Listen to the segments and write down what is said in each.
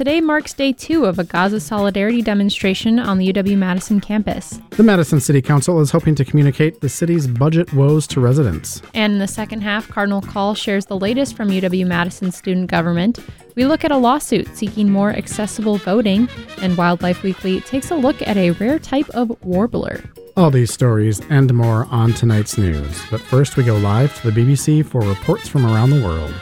today marks day 2 of a Gaza solidarity demonstration on the UW-Madison campus. The Madison City Council is hoping to communicate the city's budget woes to residents. And in the second half, Cardinal Call shares the latest from UW-Madison student government. We look at a lawsuit seeking more accessible voting, and Wildlife Weekly takes a look at a rare type of warbler. All these stories and more on tonight's news. But first we go live to the BBC for reports from around the world.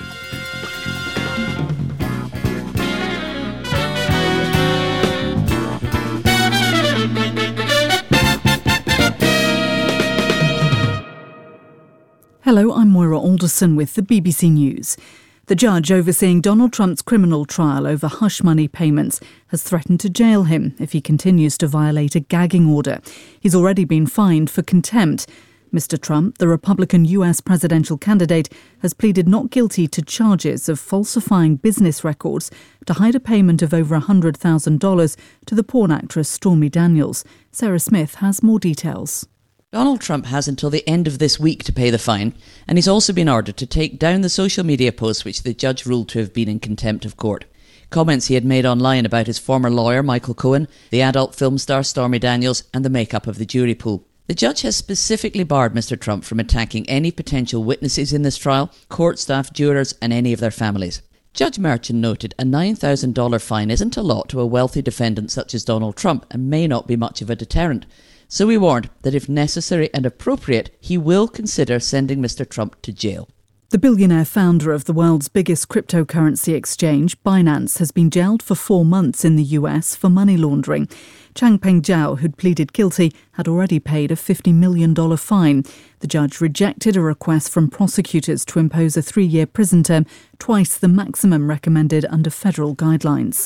Hello, I'm Moira Alderson with the BBC News. The judge overseeing Donald Trump's criminal trial over hush money payments has threatened to jail him if he continues to violate a gagging order. He's already been fined for contempt. Mr. Trump, the Republican US presidential candidate, has pleaded not guilty to charges of falsifying business records to hide a payment of over $100,000 to the porn actress Stormy Daniels. Sarah Smith has more details. Donald Trump has until the end of this week to pay the fine, and he's also been ordered to take down the social media posts which the judge ruled to have been in contempt of court. Comments he had made online about his former lawyer, Michael Cohen, the adult film star Stormy Daniels, and the makeup of the jury pool. The judge has specifically barred Mr. Trump from attacking any potential witnesses in this trial, court staff, jurors, and any of their families. Judge Merchan noted a $9,000 fine isn't a lot to a wealthy defendant such as Donald Trump and may not be much of a deterrent. So he warned that if necessary and appropriate, he will consider sending Mr. Trump to jail. The billionaire founder of the world's biggest cryptocurrency exchange, Binance, has been jailed for 4 months in the US for money laundering. Changpeng Zhao, who'd pleaded guilty, had already paid a $50 million fine. The judge rejected a request from prosecutors to impose a 3-year prison term, twice the maximum recommended under federal guidelines.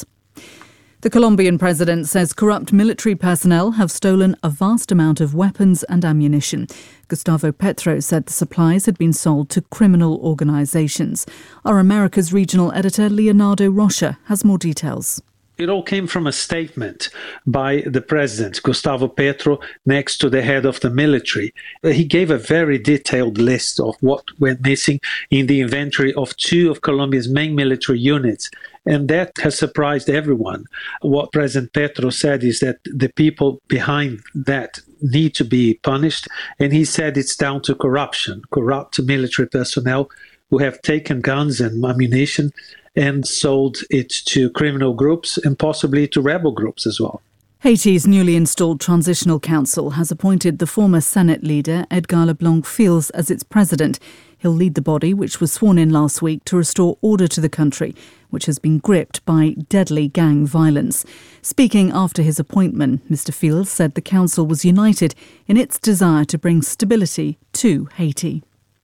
The Colombian president says corrupt military personnel have stolen a vast amount of weapons and ammunition. Gustavo Petro said the supplies had been sold to criminal organizations. Our America's regional editor, Leonardo Rocha, has more details. It all came from a statement by the president, Gustavo Petro, next to the head of the military. He gave a very detailed list of what went missing in the inventory of 2 of Colombia's main military units. And that has surprised everyone. What President Petro said is that the people behind that need to be punished. And he said it's down to corruption, corrupt military personnel who have taken guns and ammunition and sold it to criminal groups and possibly to rebel groups as well. Haiti's newly installed Transitional Council has appointed the former Senate leader Edgar Leblanc-Fils as its president. He'll lead the body, which was sworn in last week to restore order to the country, which has been gripped by deadly gang violence. Speaking after his appointment, Mr. Fils said the council was united in its desire to bring stability to Haiti.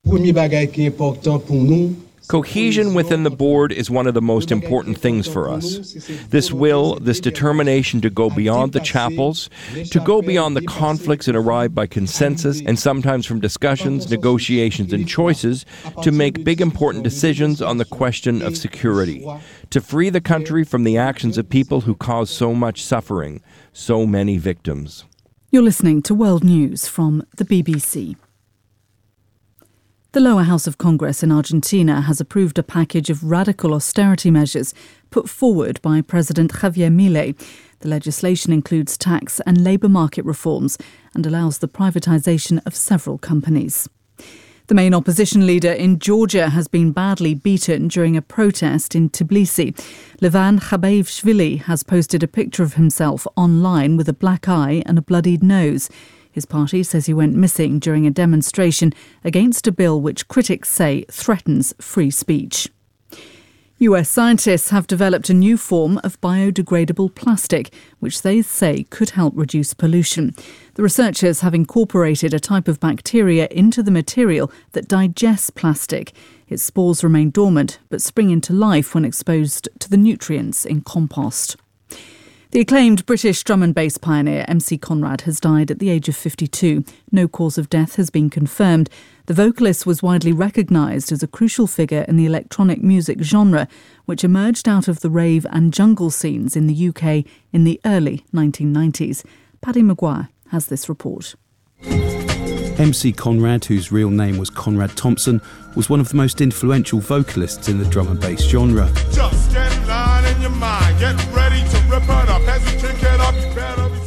Cohesion within the board is one of the most important things for us. This determination to go beyond the chapels, to go beyond the conflicts and arrive by consensus, and sometimes from discussions, negotiations, and choices, to make big important decisions on the question of security, to free the country from the actions of people who cause so much suffering, so many victims. You're listening to World News from the BBC. The lower house of Congress in Argentina has approved a package of radical austerity measures put forward by President Javier Milei. The legislation includes tax and labour market reforms and allows the privatisation of several companies. The main opposition leader in Georgia has been badly beaten during a protest in Tbilisi. Levan Khabayevashvili has posted a picture of himself online with a black eye and a bloodied nose. His party says he went missing during a demonstration against a bill which critics say threatens free speech. US scientists have developed a new form of biodegradable plastic, which they say could help reduce pollution. The researchers have incorporated a type of bacteria into the material that digests plastic. Its spores remain dormant, but spring into life when exposed to the nutrients in compost. The acclaimed British drum and bass pioneer MC Conrad has died at the age of 52. No cause of death has been confirmed. The vocalist was widely recognised as a crucial figure in the electronic music genre, which emerged out of the rave and jungle scenes in the UK in the early 1990s. Paddy Maguire has this report. MC Conrad, whose real name was Conrad Thompson, was one of the most influential vocalists in the drum and bass genre. Just get line in your mind.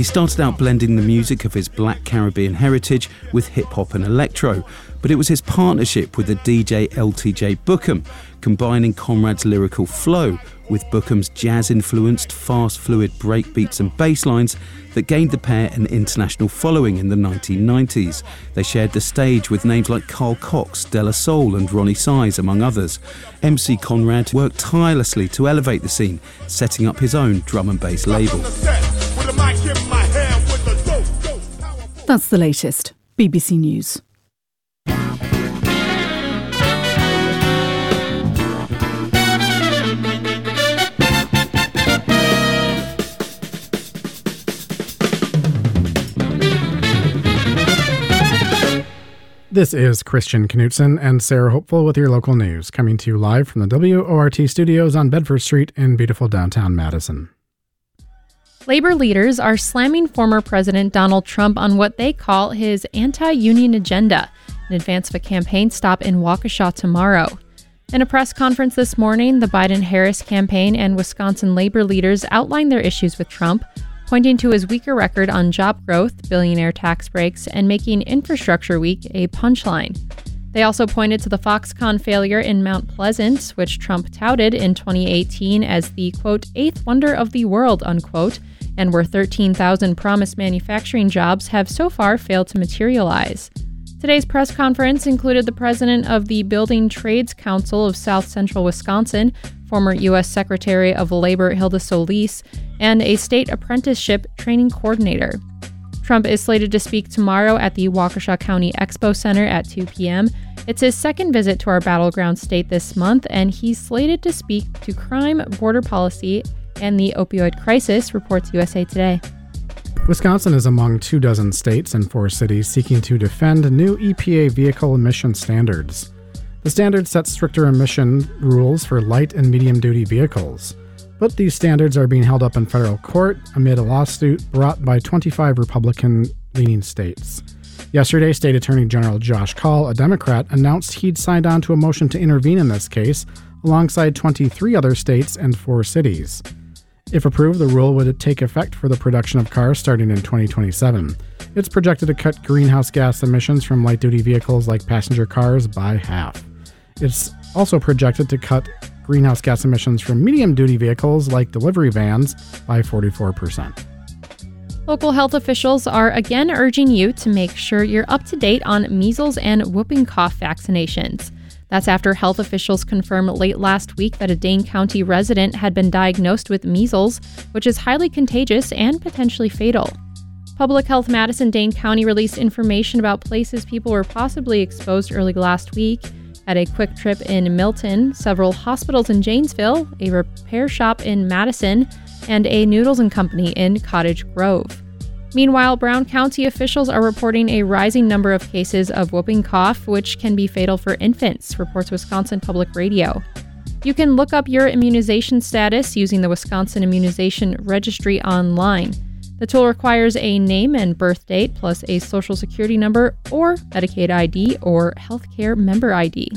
started out blending the music of his Black Caribbean heritage with hip-hop and electro, but it was his partnership with the DJ LTJ Bookham, combining Conrad's lyrical flow with Bookham's jazz-influenced, fast, fluid breakbeats and bass lines that gained the pair an international following in the 1990s. They shared the stage with names like Carl Cox, De La Soul and Ronnie Size, among others. MC Conrad worked tirelessly to elevate the scene, setting up his own drum and bass label. That's the latest. BBC News. This is Christian Knutson and Sarah Hopeful with your local news, coming to you live from the WORT studios on Bedford Street in beautiful downtown Madison. Labor leaders are slamming former President Donald Trump on what they call his anti-union agenda in advance of a campaign stop in Waukesha tomorrow. In a press conference this morning, the Biden-Harris campaign and Wisconsin labor leaders outlined their issues with Trump, pointing to his weaker record on job growth, billionaire tax breaks, and making Infrastructure Week a punchline. They also pointed to the Foxconn failure in Mount Pleasant, which Trump touted in 2018 as the, quote, eighth wonder of the world, unquote, and where 13,000 promised manufacturing jobs have so far failed to materialize. Today's press conference included the president of the Building Trades Council of South Central Wisconsin, former U.S. Secretary of Labor Hilda Solis, and a state apprenticeship training coordinator. Trump is slated to speak tomorrow at the Waukesha County Expo Center at 2 p.m. It's his second visit to our battleground state this month, and he's slated to speak to crime, border policy, and the opioid crisis, reports USA Today. Wisconsin is among 24 states and 4 cities seeking to defend new EPA vehicle emission standards. The standard sets stricter emission rules for light and medium-duty vehicles. But these standards are being held up in federal court amid a lawsuit brought by 25 Republican-leaning states. Yesterday, State Attorney General Josh Kaul, a Democrat, announced he'd signed on to a motion to intervene in this case alongside 23 other states and 4 cities. If approved, the rule would take effect for the production of cars starting in 2027. It's projected to cut greenhouse gas emissions from light-duty vehicles like passenger cars by half. It's also projected to cut greenhouse gas emissions from medium-duty vehicles like delivery vans by 44%. Local health officials are again urging you to make sure you're up to date on measles and whooping cough vaccinations. That's after health officials confirmed late last week that a Dane County resident had been diagnosed with measles, which is highly contagious and potentially fatal. Public Health Madison-Dane County released information about places people were possibly exposed early last week. At a Quick Trip in Milton, several hospitals in Janesville, a repair shop in Madison, and a Noodles & Company in Cottage Grove. Meanwhile, Brown County officials are reporting a rising number of cases of whooping cough, which can be fatal for infants, reports Wisconsin Public Radio. You can look up your immunization status using the Wisconsin Immunization Registry online. The tool requires a name and birth date plus a social security number or Medicaid ID or healthcare member ID.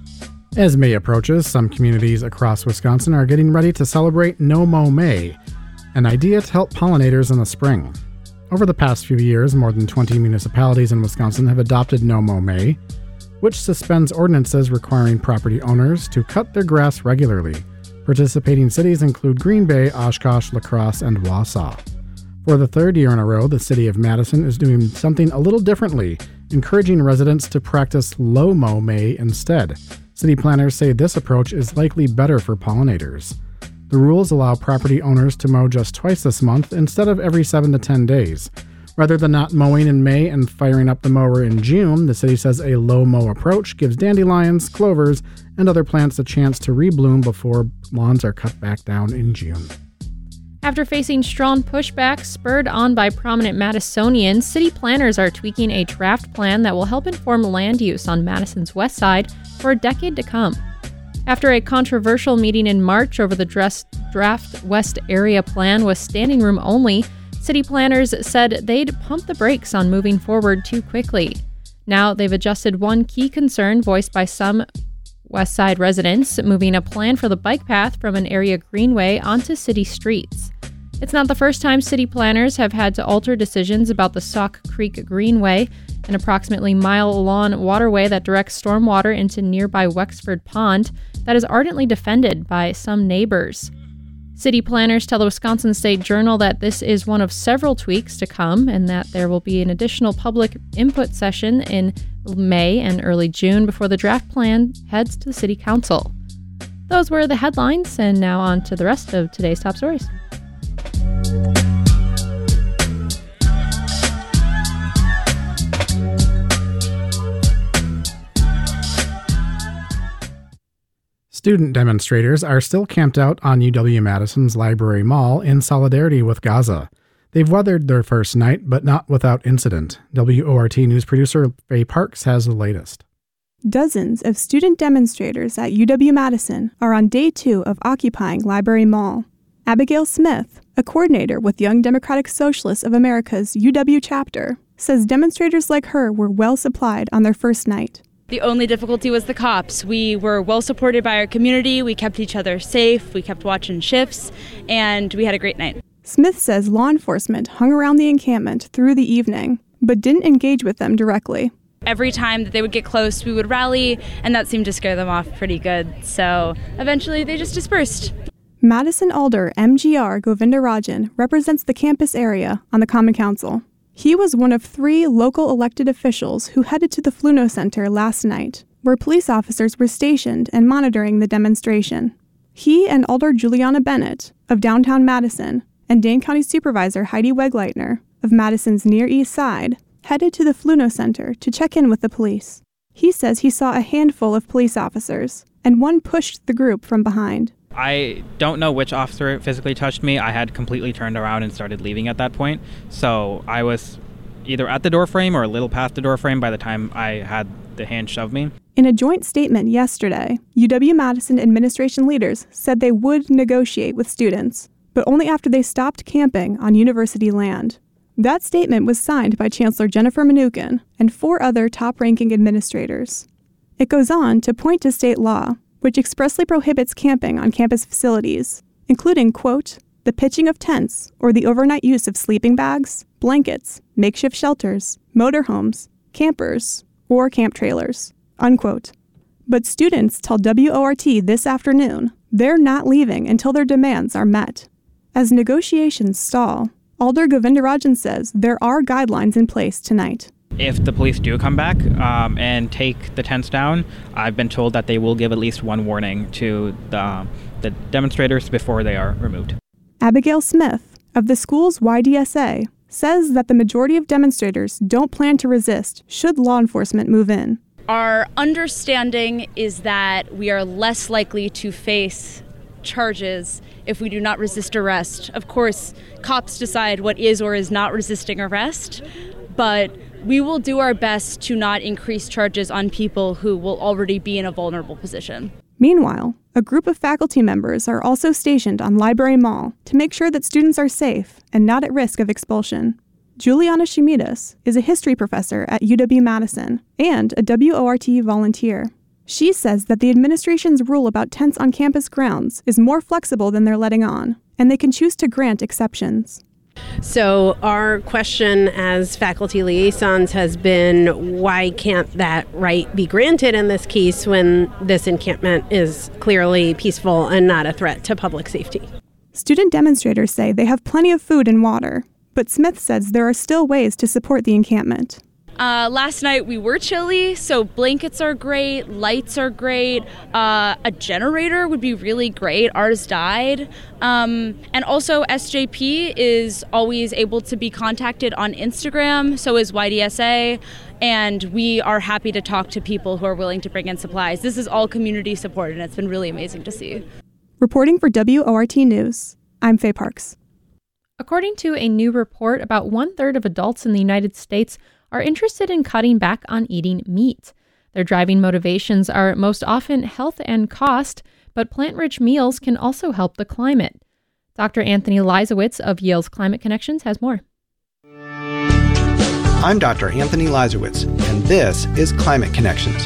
As May approaches, some communities across Wisconsin are getting ready to celebrate No Mow May, an idea to help pollinators in the spring. Over the past few years, more than 20 municipalities in Wisconsin have adopted No Mow May, which suspends ordinances requiring property owners to cut their grass regularly. Participating cities include Green Bay, Oshkosh, La Crosse, and Wausau. For the third year in a row, the city of Madison is doing something a little differently, encouraging residents to practice low mow May instead. City planners say this approach is likely better for pollinators. The rules allow property owners to mow just twice this month instead of every 7 to 10 days. Rather than not mowing in May and firing up the mower in June, the city says a low mow approach gives dandelions, clovers, and other plants a chance to rebloom before lawns are cut back down in June. After facing strong pushback spurred on by prominent Madisonians, city planners are tweaking a draft plan that will help inform land use on Madison's west side for a decade to come. After a controversial meeting in March over the draft West Area Plan with standing room only, city planners said they'd pump the brakes on moving forward too quickly. Now they've adjusted one key concern voiced by some West Side residents, moving a plan for the bike path from an area greenway onto city streets. It's not the first time city planners have had to alter decisions about the Sauk Creek Greenway, an approximately mile-long waterway that directs stormwater into nearby Wexford Pond that is ardently defended by some neighbors. City planners tell the Wisconsin State Journal that this is one of several tweaks to come and that there will be an additional public input session in May and early June before the draft plan heads to the City Council. Those were the headlines, and now on to the rest of today's top stories. Student demonstrators are still camped out on UW-Madison's Library Mall in solidarity with Gaza. They've weathered their first night, but not without incident. WORT news producer Faye Parks has the latest. Dozens of student demonstrators at UW-Madison are on day 2 of occupying Library Mall. Abigail Smith, a coordinator with Young Democratic Socialists of America's UW chapter, says demonstrators like her were well supplied on their first night. The only difficulty was the cops. We were well supported by our community, we kept each other safe, we kept watching shifts, and we had a great night. Smith says law enforcement hung around the encampment through the evening, but didn't engage with them directly. Every time that they would get close, we would rally, and that seemed to scare them off pretty good, so eventually they just dispersed. Madison Alder MGR Govindarajan represents the campus area on the Common Council. He was one of 3 local elected officials who headed to the Fluno Center last night, where police officers were stationed and monitoring the demonstration. He and Alder Juliana Bennett of downtown Madison and Dane County Supervisor Heidi Wegleitner of Madison's Near East Side headed to the Fluno Center to check in with the police. He says he saw a handful of police officers, and one pushed the group from behind. I don't know which officer physically touched me. I had completely turned around and started leaving at that point. So I was either at the doorframe or a little past the doorframe by the time I had the hand shove me. In a joint statement yesterday, UW-Madison administration leaders said they would negotiate with students, but only after they stopped camping on university land. That statement was signed by Chancellor Jennifer Mnuchin and 4 other top-ranking administrators. It goes on to point to state law, which expressly prohibits camping on campus facilities, including, quote, the pitching of tents or the overnight use of sleeping bags, blankets, makeshift shelters, motorhomes, campers, or camp trailers, unquote. But students tell WORT this afternoon they're not leaving until their demands are met. As negotiations stall, Alder Govindarajan says there are guidelines in place tonight. If the police do come back and take the tents down, I've been told that they will give at least one warning to the demonstrators before they are removed. Abigail Smith of the school's YDSA says that the majority of demonstrators don't plan to resist should law enforcement move in. Our understanding is that we are less likely to face charges if we do not resist arrest. Of course, cops decide what is or is not resisting arrest, but we will do our best to not increase charges on people who will already be in a vulnerable position. Meanwhile, a group of faculty members are also stationed on Library Mall to make sure that students are safe and not at risk of expulsion. Juliana Shimidas is a history professor at UW-Madison and a WORT volunteer. She says that the administration's rule about tents on campus grounds is more flexible than they're letting on, and they can choose to grant exceptions. So our question as faculty liaisons has been, why can't that right be granted in this case when this encampment is clearly peaceful and not a threat to public safety? Student demonstrators say they have plenty of food and water, but Smith says there are still ways to support the encampment. Last night we were chilly, so blankets are great, lights are great, a generator would be really great, ours died. And also SJP is always able to be contacted on Instagram, so is YDSA, and we are happy to talk to people who are willing to bring in supplies. This is all community support, and it's been really amazing to see. Reporting for WORT News, I'm Faye Parks. According to a new report, about 1/3 of adults in the United States are interested in cutting back on eating meat. Their driving motivations are most often health and cost, but plant-rich meals can also help the climate. Dr. Anthony Leisowitz of Yale's Climate Connections has more. I'm Dr. Anthony Leisowitz, and this is Climate Connections.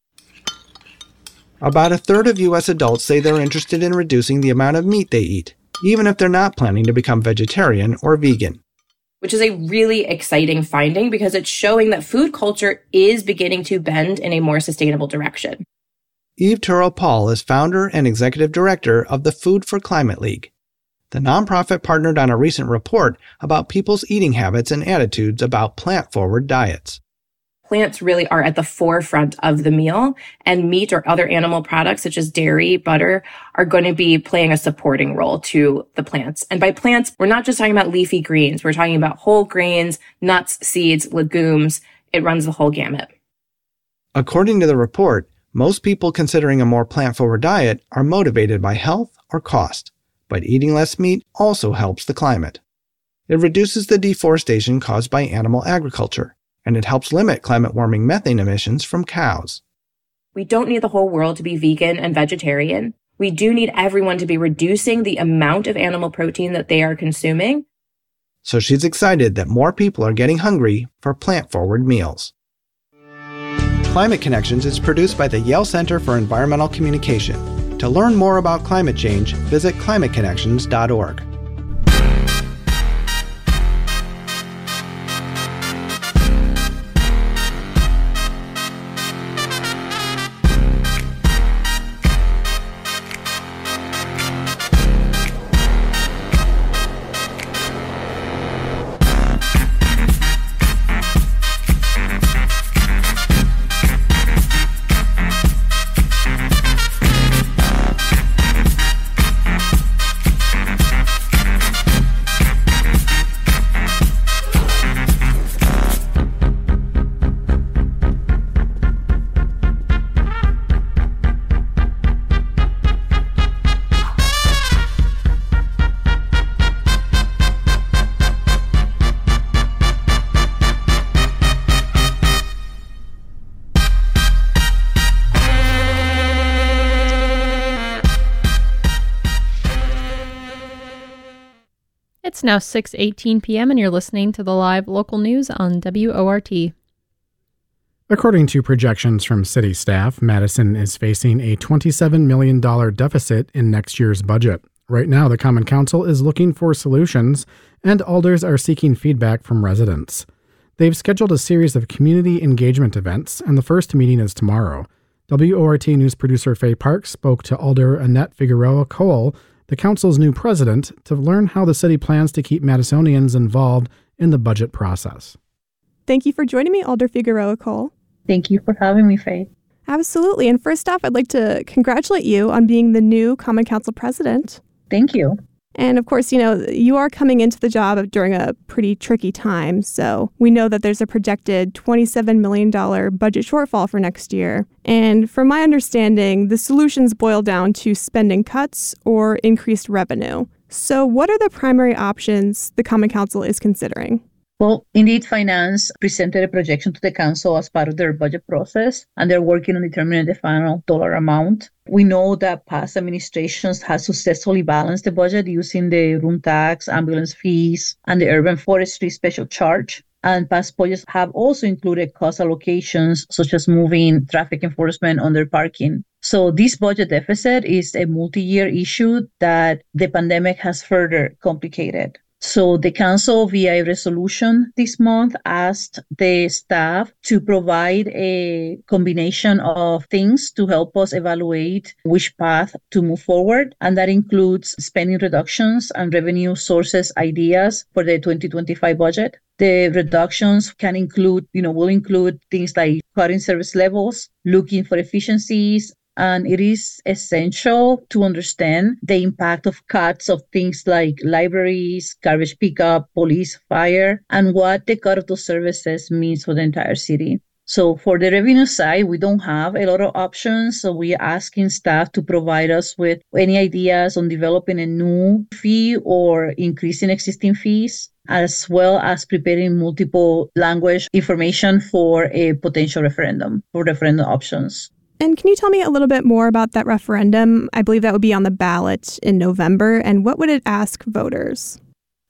About 1/3 of U.S. adults say they're interested in reducing the amount of meat they eat. even if they're not planning to become vegetarian or vegan. Which is a really exciting finding because it's showing that food culture is beginning to bend in a more sustainable direction. Eve Turrell-Paul is founder and executive director of the Food for Climate League. The nonprofit partnered on a recent report about people's eating habits and attitudes about plant-forward diets. Plants really are at the forefront of the meal, and meat or other animal products such as dairy, butter, are going to be playing a supporting role to the plants. And by plants, we're not just talking about leafy greens. We're talking about whole grains, nuts, seeds, legumes. It runs the whole gamut. According to the report, most people considering a more plant-forward diet are motivated by health or cost, but eating less meat also helps the climate. It reduces the deforestation caused by animal agriculture, and it helps limit climate warming methane emissions from cows. We don't need the whole world to be vegan and vegetarian. We do need everyone to be reducing the amount of animal protein that they are consuming. So she's excited that more people are getting hungry for plant-forward meals. Climate Connections is produced by the Yale Center for Environmental Communication. To learn more about climate change, visit climateconnections.org. It's now 6:18 p.m. and you're listening to the live local news on WORT. According to projections from city staff, Madison is facing a $27 million deficit in next year's budget. Right now, the Common Council is looking for solutions, and alders are seeking feedback from residents. They've scheduled a series of community engagement events, and the first meeting is tomorrow. WORT news producer Faye Parks spoke to Alder Annette Figueroa Cole, the council's new president, to learn how the city plans to keep Madisonians involved in the budget process. Thank you for joining me, Alder Figueroa Cole. Thank you for having me, Faye. Absolutely. And first off, I'd like to congratulate you on being the new Common Council president. Thank you. And of course, you are coming into the job during a pretty tricky time. So we know that there's a projected $27 million budget shortfall for next year. And from my understanding, the solutions boil down to spending cuts or increased revenue. So what are the primary options the Common Council is considering? Well, indeed, Finance presented a projection to the council as part of their budget process, and they're working on determining the final dollar amount. We know that past administrations have successfully balanced the budget using the room tax, ambulance fees, and the urban forestry special charge. And past budgets have also included cost allocations, such as moving traffic enforcement under parking. So this budget deficit is a multi-year issue that the pandemic has further complicated. So the council, via a resolution this month, asked the staff to provide a combination of things to help us evaluate which path to move forward. And that includes spending reductions and revenue sources ideas for the 2025 budget. The reductions can include, will include things like cutting service levels, looking for efficiencies. And it is essential to understand the impact of cuts of things like libraries, garbage pickup, police, fire, and what the cut of those services means for the entire city. So for the revenue side, we don't have a lot of options. So we are asking staff to provide us with any ideas on developing a new fee or increasing existing fees, as well as preparing multiple language information for a potential referendum, for referendum options. And can you tell me a little bit more about that referendum? I believe that would be on the ballot in November. And what would it ask voters?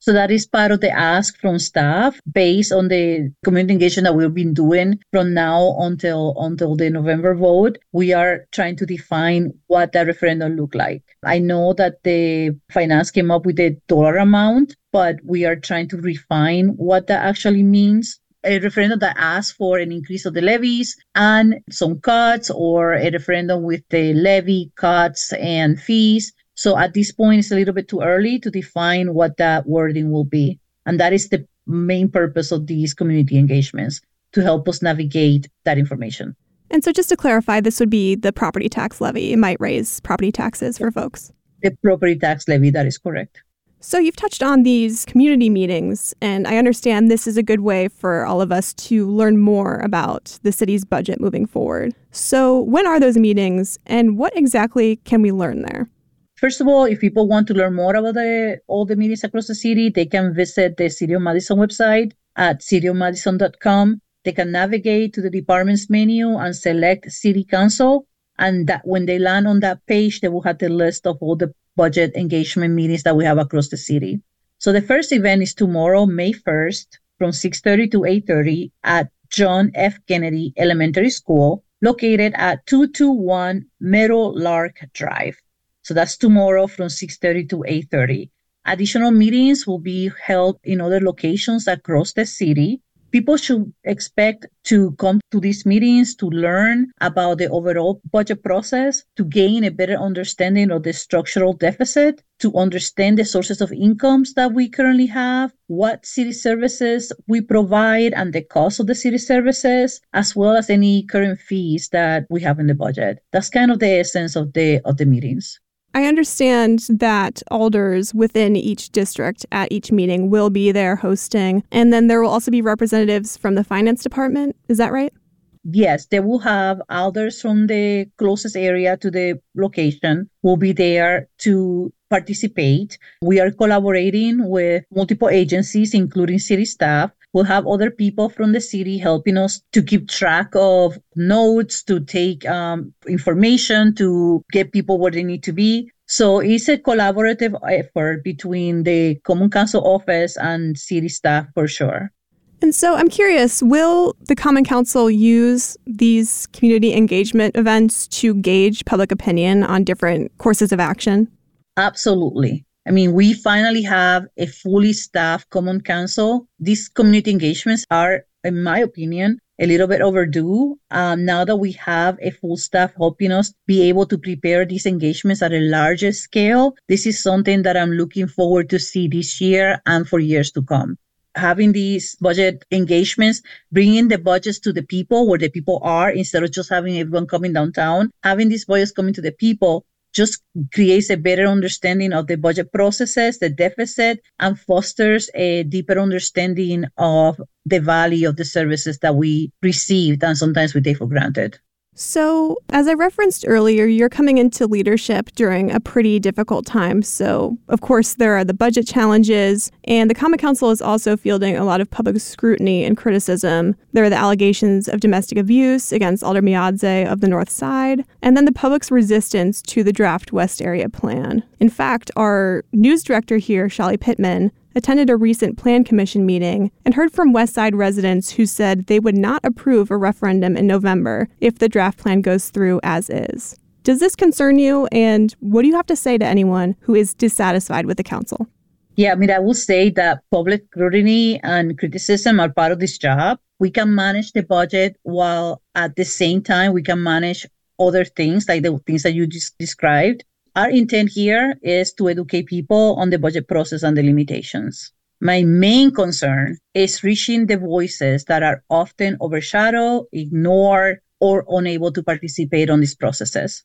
So that is part of the ask from staff based on the community engagement that we've been doing from now until the November vote. We are trying to define what that referendum look like. I know that the finance came up with a dollar amount, but we are trying to refine what that actually means. A referendum that asks for an increase of the levies and some cuts, or a referendum with the levy cuts and fees. So at this point, it's a little bit too early to define what that wording will be. And that is the main purpose of these community engagements, to help us navigate that information. And so just to clarify, this would be the property tax levy. It might raise property taxes for folks. The property tax levy, that is correct. So you've touched on these community meetings, and I understand this is a good way for all of us to learn more about the city's budget moving forward. So when are those meetings, and what exactly can we learn there? First of all, if people want to learn more about all the meetings across the city, they can visit the City of Madison website at cityofmadison.com. They can navigate to the departments menu and select City Council. And that when they land on that page, they will have the list of all the budget engagement meetings that we have across the city. So the first event is tomorrow, May 1st, from 6:30 to 8:30 at John F. Kennedy Elementary School, located at 221 Meadowlark Drive. So that's tomorrow from 6:30 to 8:30. Additional meetings will be held in other locations across the city. People should expect to come to these meetings to learn about the overall budget process, to gain a better understanding of the structural deficit, to understand the sources of incomes that we currently have, what city services we provide and the cost of the city services, as well as any current fees that we have in the budget. That's kind of the essence of the meetings. I understand that alders within each district at each meeting will be there hosting, and then there will also be representatives from the finance department. Is that right? Yes, they will have alders from the closest area to the location will be there to participate. We are collaborating with multiple agencies, including city staff. We'll have other people from the city helping us to keep track of notes, to take information, to get people where they need to be. So it's a collaborative effort between the Common Council office and city staff for sure. And so I'm curious, will the Common Council use these community engagement events to gauge public opinion on different courses of action? Absolutely. I mean, we finally have a fully staffed Common Council. These community engagements are, in my opinion, a little bit overdue. Now that we have a full staff helping us be able to prepare these engagements at a larger scale, this is something that I'm looking forward to see this year and for years to come. Having these budget engagements, bringing the budgets to the people where the people are, instead of just having everyone coming downtown, having these budgets coming to the people just creates a better understanding of the budget processes, the deficit, and fosters a deeper understanding of the value of the services that we received and sometimes we take for granted. So, as I referenced earlier, you're coming into leadership during a pretty difficult time. So, of course, there are the budget challenges, and the Common Council is also fielding a lot of public scrutiny and criticism. There are the allegations of domestic abuse against Alder Miadze of the North Side, and then the public's resistance to the draft West Area Plan. In fact, our news director here, Shali Pittman, attended a recent Plan Commission meeting and heard from West Side residents who said they would not approve a referendum in November if the draft plan goes through as is. Does this concern you, and what do you have to say to anyone who is dissatisfied with the council? Yeah, I mean, I will say that public scrutiny and criticism are part of this job. We can manage the budget while at the same time we can manage other things like the things that you just described. Our intent here is to educate people on the budget process and the limitations. My main concern is reaching the voices that are often overshadowed, ignored, or unable to participate on these processes.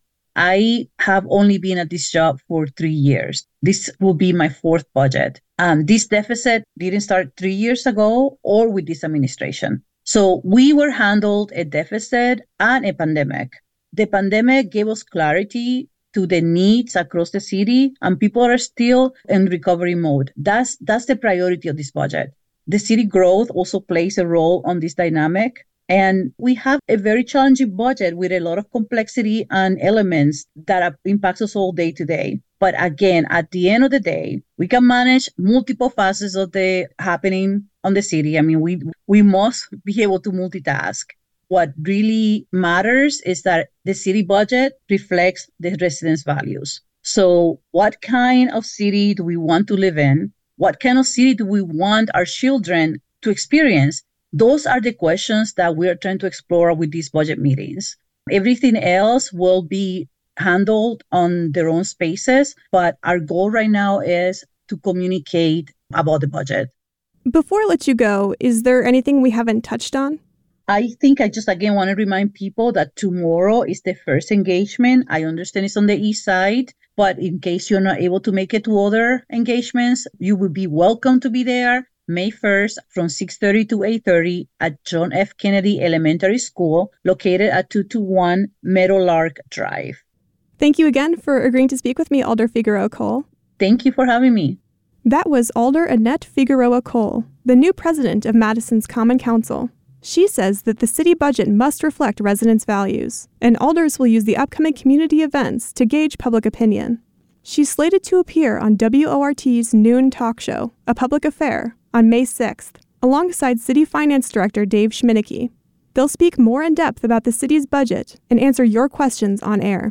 I have only been at this job for 3 years. This will be my fourth budget. This deficit didn't start 3 years ago or with this administration. So we were handled a deficit and a pandemic. The pandemic gave us clarity to the needs across the city, and people are still in recovery mode. That's the priority of this budget. The city growth also plays a role on this dynamic. And we have a very challenging budget with a lot of complexity and elements that impacts us all day to day. But again, at the end of the day, we can manage multiple facets of the happening on the city. I mean, we must be able to multitask. What really matters is that the city budget reflects the residents' values. So what kind of city do we want to live in? What kind of city do we want our children to experience? Those are the questions that we're trying to explore with these budget meetings. Everything else will be handled on their own spaces, but our goal right now is to communicate about the budget. Before I let you go, is there anything we haven't touched on? I think I just again want to remind people that tomorrow is the first engagement. I understand it's on the east side, but in case you're not able to make it to other engagements, you will be welcome to be there. May 1st from 6:30 to 8:30 at John F. Kennedy Elementary School, located at 221 Meadowlark Drive. Thank you again for agreeing to speak with me, Alder Figueroa Cole. Thank you for having me. That was Alder Annette Figueroa Cole, the new president of Madison's Common Council. She says that the city budget must reflect residents' values, and alders will use the upcoming community events to gauge public opinion. She's slated to appear on WORT's Noon Talk Show, A Public Affair, on May 6th, alongside City Finance Director Dave Schminicki. They'll speak more in depth about the city's budget and answer your questions on air.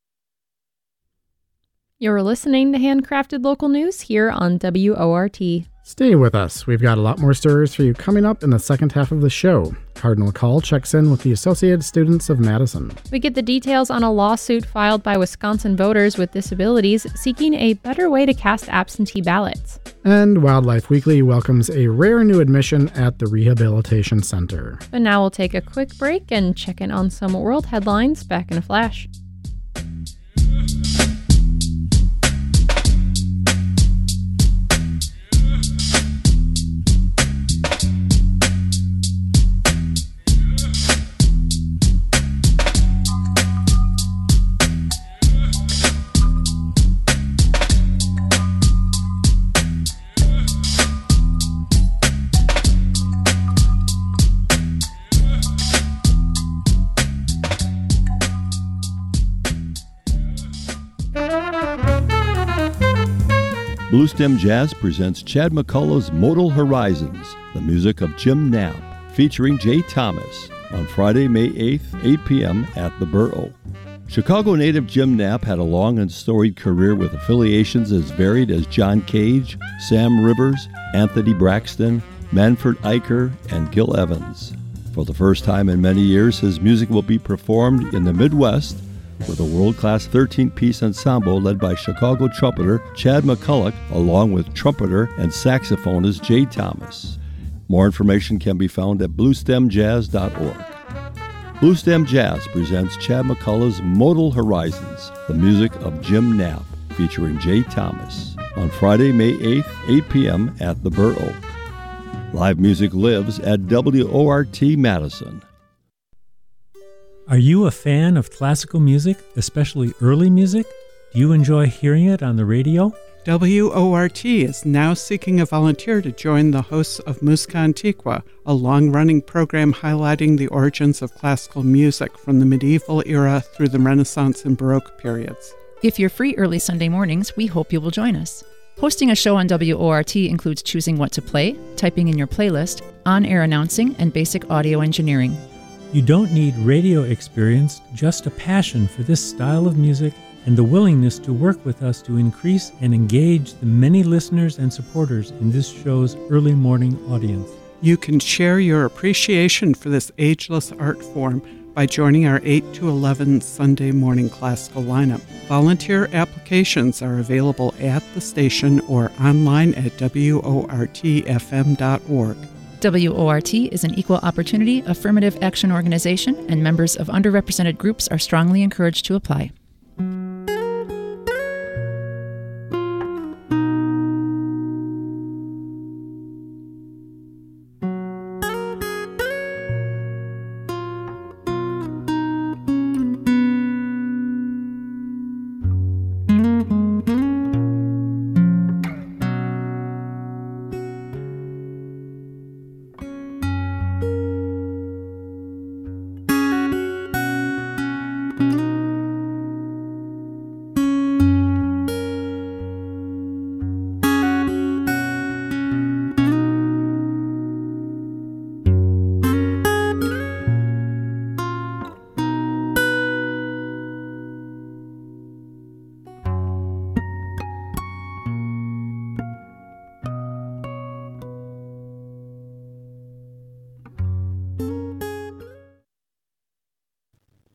You're listening to Handcrafted Local News here on WORT. Stay with us. We've got a lot more stories for you coming up in the second half of the show. Cardinal Call checks in with the Associated Students of Madison. We get the details on a lawsuit filed by Wisconsin voters with disabilities seeking a better way to cast absentee ballots. And Wildlife Weekly welcomes a rare new admission at the Rehabilitation Center. But now we'll take a quick break and check in on some world headlines back in a flash. Bluestem Jazz presents Chad McCullough's Modal Horizons, the music of Jim Knapp, featuring Jay Thomas, on Friday, May 8th, 8 p.m. at the Burr Oak. Chicago native Jim Knapp had a long and storied career with affiliations as varied as John Cage, Sam Rivers, Anthony Braxton, Manfred Eicher, and Gil Evans. For the first time in many years, his music will be performed in the Midwest with a world-class 13-piece ensemble led by Chicago trumpeter Chad McCulloch, along with trumpeter and saxophonist Jay Thomas. More information can be found at bluestemjazz.org. Bluestem Jazz presents Chad McCullough's Modal Horizons, the music of Jim Knapp, featuring Jay Thomas, on Friday, May 8th, 8 p.m. at the Burr Oak. Live music lives at WORT Madison. Are you a fan of classical music, especially early music? Do you enjoy hearing it on the radio? WORT is now seeking a volunteer to join the hosts of Musica Antiqua, a long-running program highlighting the origins of classical music from the medieval era through the Renaissance and Baroque periods. If you're free early Sunday mornings, we hope you will join us. Hosting a show on WORT includes choosing what to play, typing in your playlist, on-air announcing, and basic audio engineering. You don't need radio experience, just a passion for this style of music and the willingness to work with us to increase and engage the many listeners and supporters in this show's early morning audience. You can share your appreciation for this ageless art form by joining our 8 to 11 Sunday morning classical lineup. Volunteer applications are available at the station or online at WORTFM.org. WORT is an equal opportunity affirmative action organization, and members of underrepresented groups are strongly encouraged to apply.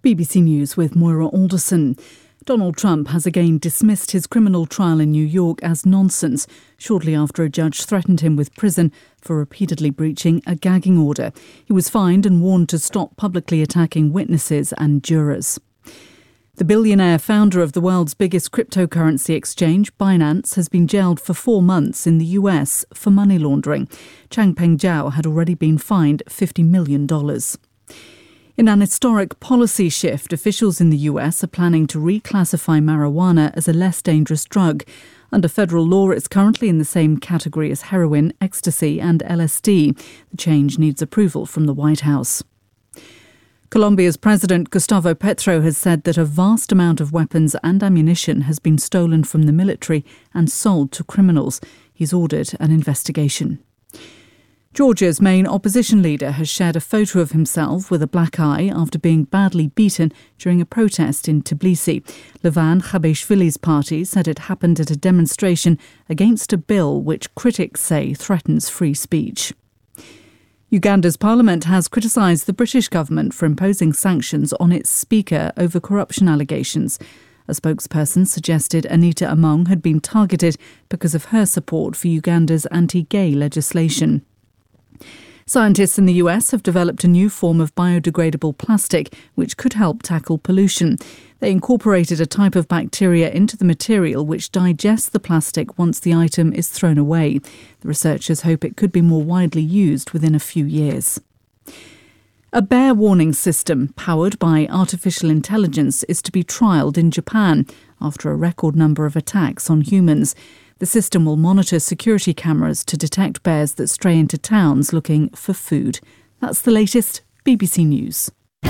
BBC News with Moira Alderson. Donald Trump has again dismissed his criminal trial in New York as nonsense, shortly after a judge threatened him with prison for repeatedly breaching a gagging order. He was fined and warned to stop publicly attacking witnesses and jurors. The billionaire founder of the world's biggest cryptocurrency exchange, Binance, has been jailed for 4 months in the US for money laundering. Changpeng Zhao had already been fined $50 million. In an historic policy shift, officials in the US are planning to reclassify marijuana as a less dangerous drug. Under federal law, it's currently in the same category as heroin, ecstasy and LSD. The change needs approval from the White House. Colombia's President Gustavo Petro has said that a vast amount of weapons and ammunition has been stolen from the military and sold to criminals. He's ordered an investigation. Georgia's main opposition leader has shared a photo of himself with a black eye after being badly beaten during a protest in Tbilisi. Levan Khabeshvili's party said it happened at a demonstration against a bill which critics say threatens free speech. Uganda's parliament has criticised the British government for imposing sanctions on its speaker over corruption allegations. A spokesperson suggested Anita Among had been targeted because of her support for Uganda's anti-gay legislation. Scientists in the US have developed a new form of biodegradable plastic which could help tackle pollution. They incorporated a type of bacteria into the material which digests the plastic once the item is thrown away. The researchers hope it could be more widely used within a few years. A bear warning system powered by artificial intelligence is to be trialled in Japan after a record number of attacks on humans. The system will monitor security cameras to detect bears that stray into towns looking for food. That's the latest. BBC News.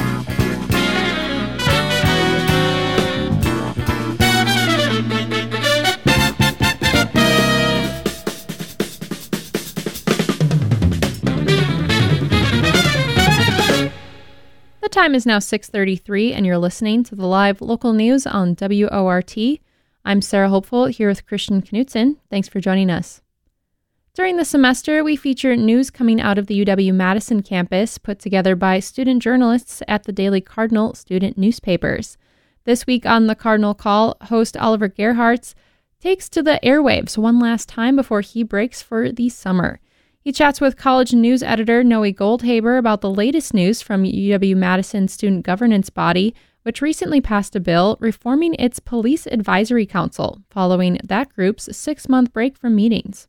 The time is now 6:33 and you're listening to the live local news on WORT. I'm Sarah Hopeful here with Christian Knutson. Thanks for joining us. During the semester, we feature news coming out of the UW-Madison campus put together by student journalists at the Daily Cardinal student newspapers. This week on the Cardinal Call, host Oliver Gerhardt takes to the airwaves one last time before he breaks for the summer. He chats with college news editor Noe Goldhaber about the latest news from UW-Madison student governance body, which recently passed a bill reforming its Police Advisory Council, following that group's 6-month break from meetings.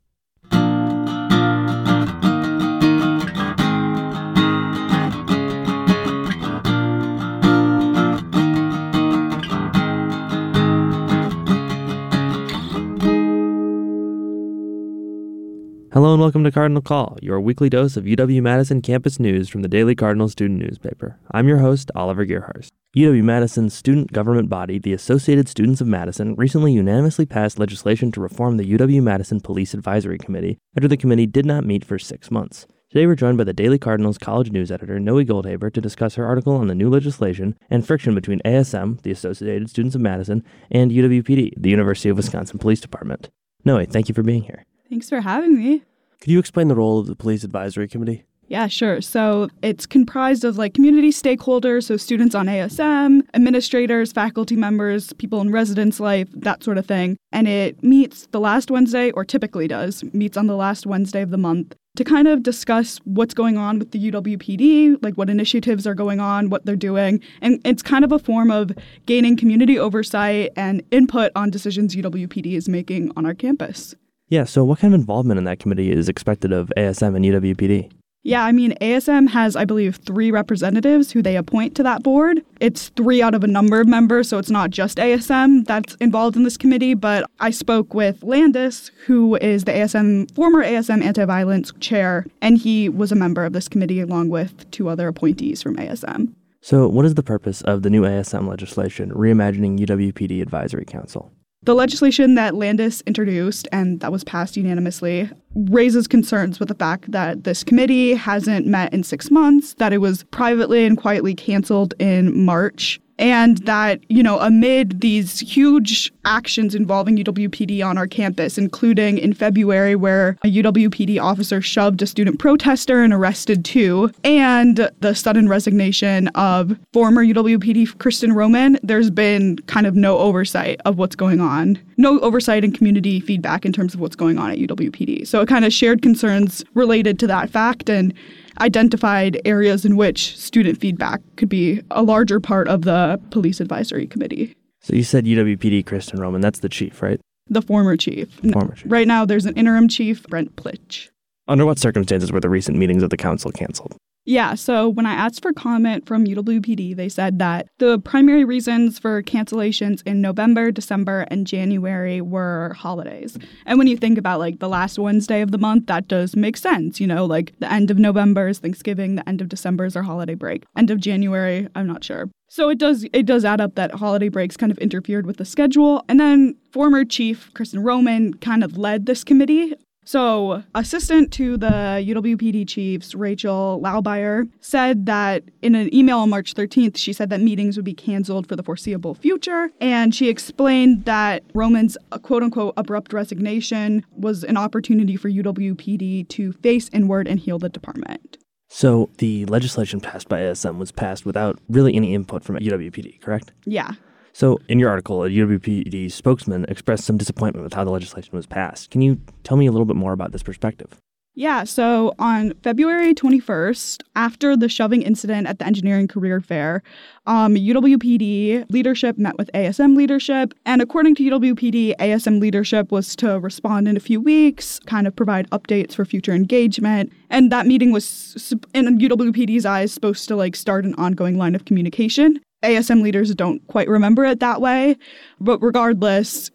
Hello and welcome to Cardinal Call, your weekly dose of UW-Madison campus news from the Daily Cardinal student newspaper. I'm your host, Oliver Gerhardt. UW-Madison's student government body, the Associated Students of Madison, recently unanimously passed legislation to reform the UW-Madison Police Advisory Committee after the committee did not meet for 6 months. Today we're joined by the Daily Cardinal's college news editor, Noe Goldhaber, to discuss her article on the new legislation and friction between ASM, the Associated Students of Madison, and UWPD, the University of Wisconsin Police Department. Noe, thank you for being here. Thanks for having me. Could you explain the role of the Police Advisory Committee? Yeah, sure. So it's comprised of community stakeholders, so students on ASM, administrators, faculty members, people in residence life, that sort of thing. And it meets the last Wednesday, or typically meets on the last Wednesday of the month to kind of discuss what's going on with the UWPD, what initiatives are going on, what they're doing. And it's kind of a form of gaining community oversight and input on decisions UWPD is making on our campus. Yeah, so what kind of involvement in that committee is expected of ASM and UWPD? Yeah, ASM has, I believe, 3 representatives who they appoint to that board. It's 3 out of a number of members, so it's not just ASM that's involved in this committee. But I spoke with Landis, who is the former ASM anti-violence chair, and he was a member of this committee along with 2 other appointees from ASM. So what is the purpose of the new ASM legislation, reimagining UWPD Advisory Council? The legislation that Landis introduced, and that was passed unanimously, raises concerns with the fact that this committee hasn't met in 6 months, that it was privately and quietly canceled in March. And that, amid these huge actions involving UWPD on our campus, including in February where a UWPD officer shoved a student protester and arrested 2, and the sudden resignation of former UWPD Kristen Roman, there's been kind of no oversight of what's going on. No oversight and community feedback in terms of what's going on at UWPD. So it kind of shared concerns related to that fact and identified areas in which student feedback could be a larger part of the police advisory committee. So you said UWPD Kristen Roman, that's the chief, right? The former chief. Former chief. Right now there's an interim chief, Brent Plitch. Under what circumstances were the recent meetings of the council canceled? Yeah, so when I asked for comment from UWPD, they said that the primary reasons for cancellations in November, December, and January were holidays. And when you think about the last Wednesday of the month, that does make sense. The end of November is Thanksgiving, the end of December is our holiday break. End of January, I'm not sure. So it does add up that holiday breaks kind of interfered with the schedule. And then former Chief Kristen Roman kind of led this committee. So, assistant to the UWPD chiefs, Rachel Laubeyer, said that in an email on March 13th, she said that meetings would be canceled for the foreseeable future. And she explained that Roman's quote-unquote abrupt resignation was an opportunity for UWPD to face inward and heal the department. So, the legislation passed by ASM was passed without really any input from UWPD, correct? Yeah. So, in your article, a UWPD spokesman expressed some disappointment with how the legislation was passed. Can you tell me a little bit more about this perspective? Yeah, so on February 21st, after the shoving incident at the Engineering Career Fair, UWPD leadership met with ASM leadership, and according to UWPD, ASM leadership was to respond in a few weeks, kind of provide updates for future engagement, and that meeting was, in UWPD's eyes, supposed to start an ongoing line of communication. ASM leaders don't quite remember it that way, but regardless,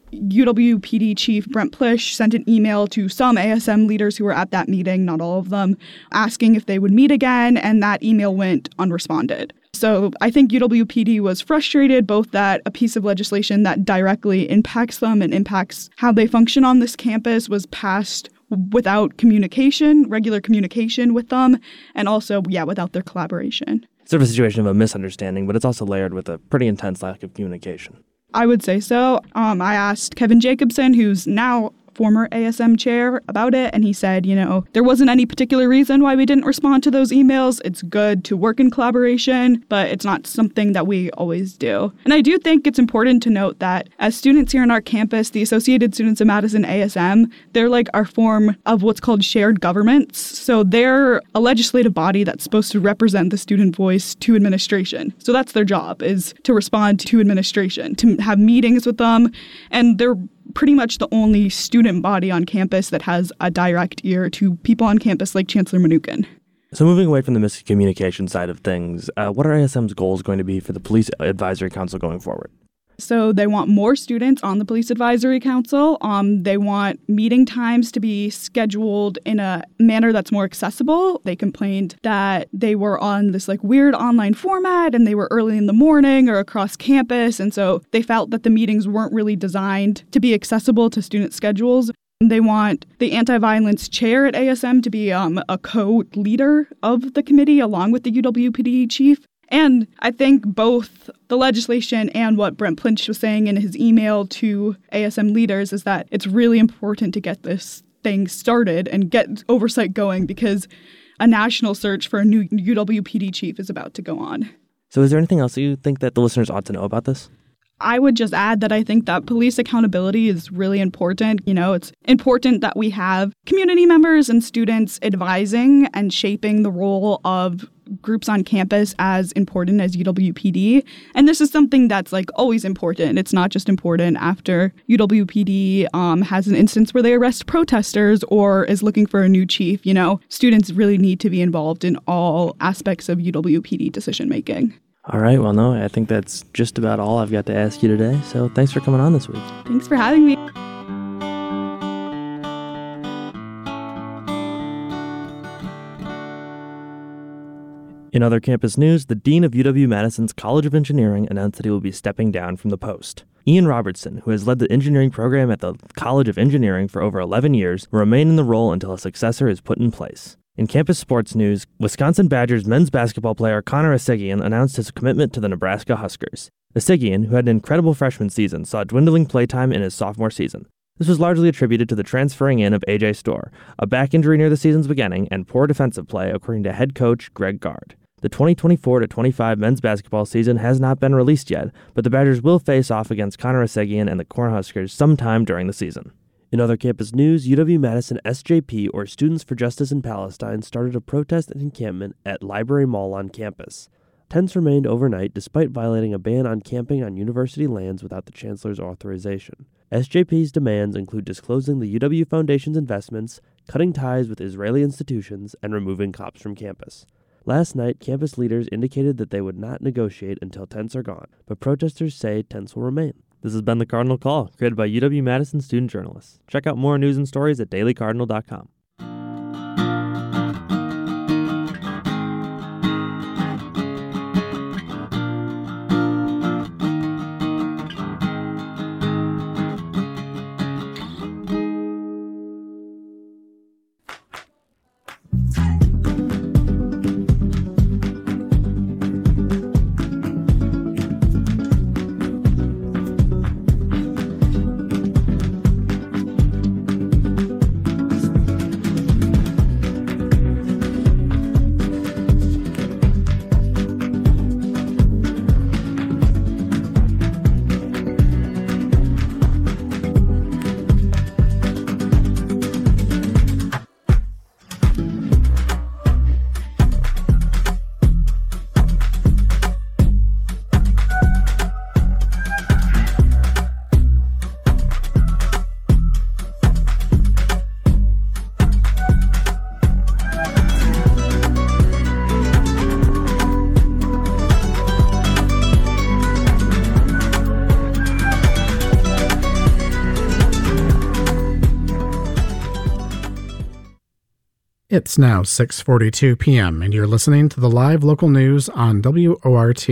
UWPD Chief Brent Plitch sent an email to some ASM leaders who were at that meeting, not all of them, asking if they would meet again, and that email went unresponded. So I think UWPD was frustrated both that a piece of legislation that directly impacts them and impacts how they function on this campus was passed without communication, regular communication with them, and also, without their collaboration. Sort of a situation of a misunderstanding, but it's also layered with a pretty intense lack of communication. I would say so. I asked Kevin Jacobson, who's now former ASM chair, about it, and he said, there wasn't any particular reason why we didn't respond to those emails. It's good to work in collaboration, but it's not something that we always do. And I do think it's important to note that as students here on our campus, the Associated Students of Madison ASM, they're our form of what's called shared governments. So they're a legislative body that's supposed to represent the student voice to administration. So that's their job, is to respond to administration, to have meetings with them, and they're pretty much the only student body on campus that has a direct ear to people on campus like Chancellor Mnookin. So moving away from the miscommunication side of things, what are ASM's goals going to be for the Police Advisory Council going forward? So they want more students on the Police Advisory Council. They want meeting times to be scheduled in a manner that's more accessible. They complained that they were on this weird online format and they were early in the morning or across campus. And so they felt that the meetings weren't really designed to be accessible to student schedules. They want the anti-violence chair at ASM to be a co-leader of the committee along with the UWPD chief. And I think both the legislation and what Brent Plitch was saying in his email to ASM leaders is that it's really important to get this thing started and get oversight going because a national search for a new UWPD chief is about to go on. So is there anything else you think that the listeners ought to know about this? I would just add that I think that police accountability is really important. It's important that we have community members and students advising and shaping the role of groups on campus as important as UWPD. And this is something that's always important. It's not just important after UWPD has an instance where they arrest protesters or is looking for a new chief. Students really need to be involved in all aspects of UWPD decision making. All right. Well, no, I think that's just about all I've got to ask you today. So thanks for coming on this week. Thanks for having me. In other campus news, the dean of UW-Madison's College of Engineering announced that he will be stepping down from the post. Ian Robertson, who has led the engineering program at the College of Engineering for over 11 years, will remain in the role until a successor is put in place. In campus sports news, Wisconsin Badgers men's basketball player Connor Esigian announced his commitment to the Nebraska Huskers. Esigian, who had an incredible freshman season, saw dwindling playtime in his sophomore season. This was largely attributed to the transferring in of A.J. Storr, a back injury near the season's beginning, and poor defensive play, according to head coach Greg Gard. The 2024-25 men's basketball season has not been released yet, but the Badgers will face off against Connor Esigian and the Cornhuskers sometime during the season. In other campus news, UW-Madison SJP, or Students for Justice in Palestine, started a protest and encampment at Library Mall on campus. Tents remained overnight despite violating a ban on camping on university lands without the chancellor's authorization. SJP's demands include disclosing the UW Foundation's investments, cutting ties with Israeli institutions, and removing cops from campus. Last night, campus leaders indicated that they would not negotiate until tents are gone, but protesters say tents will remain. This has been The Cardinal Call, created by UW-Madison student journalists. Check out more news and stories at dailycardinal.com. It's now 6:42 p.m., and you're listening to the live local news on WORT.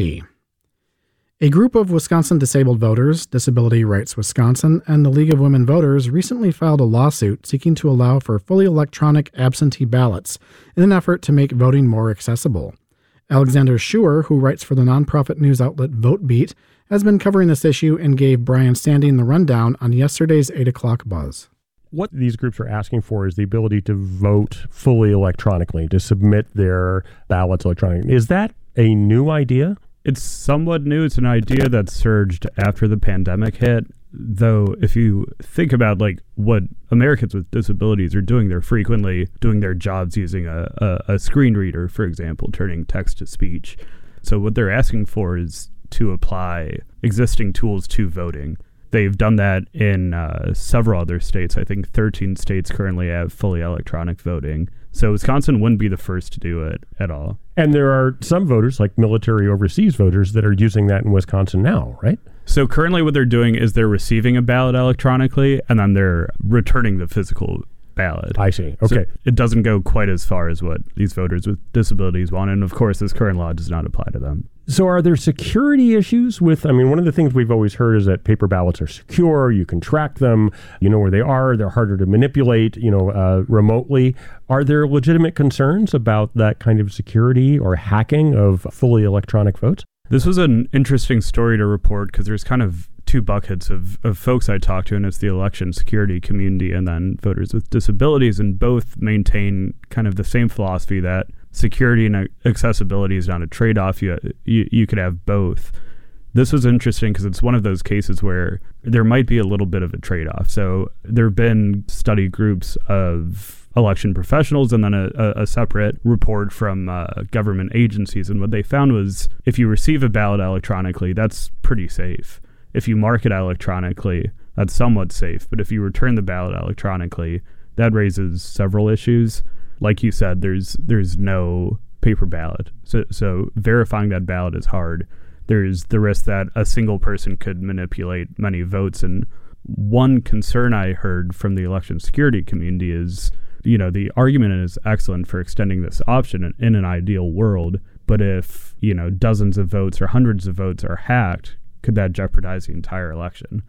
A group of Wisconsin disabled voters, Disability Rights Wisconsin, and the League of Women Voters recently filed a lawsuit seeking to allow for fully electronic absentee ballots in an effort to make voting more accessible. Alexander Schuer, who writes for the nonprofit news outlet VoteBeat, has been covering this issue and gave Brian Standing the rundown on yesterday's 8 o'clock buzz. What these groups are asking for is the ability to vote fully electronically, to submit their ballots electronically. Is that a new idea? It's somewhat new. It's an idea that surged after the pandemic hit. Though, if you think about what Americans with disabilities are doing, they're frequently doing their jobs using a screen reader, for example, turning text to speech. So what they're asking for is to apply existing tools to voting. They've done that in several other states. I think 13 states currently have fully electronic voting. So Wisconsin wouldn't be the first to do it at all. And there are some voters, like military overseas voters, that are using that in Wisconsin now, right? So currently what they're doing is they're receiving a ballot electronically, and then they're returning the physical ballot. I see. Okay. So it doesn't go quite as far as what these voters with disabilities want. And of course, this current law does not apply to them. So are there security issues with, one of the things we've always heard is that paper ballots are secure, you can track them, you know where they are, they're harder to manipulate, remotely. Are there legitimate concerns about that kind of security or hacking of fully electronic votes? This was an interesting story to report because there's kind of two buckets of folks I talked to, and it's the election security community and then voters with disabilities, and both maintain kind of the same philosophy that security and accessibility is not a trade-off. You could have both. This was interesting because it's one of those cases where there might be a little bit of a trade-off. So there have been study groups of election professionals and then a separate report from government agencies. And what they found was if you receive a ballot electronically, that's pretty safe. If you mark it electronically, that's somewhat safe. But if you return the ballot electronically, that raises several issues. Like you said, there's no paper ballot. So verifying that ballot is hard. There's the risk that a single person could manipulate many votes. And one concern I heard from the election security community is, the argument is excellent for extending this option in an ideal world. But if, dozens of votes or hundreds of votes are hacked, could that jeopardize the entire election?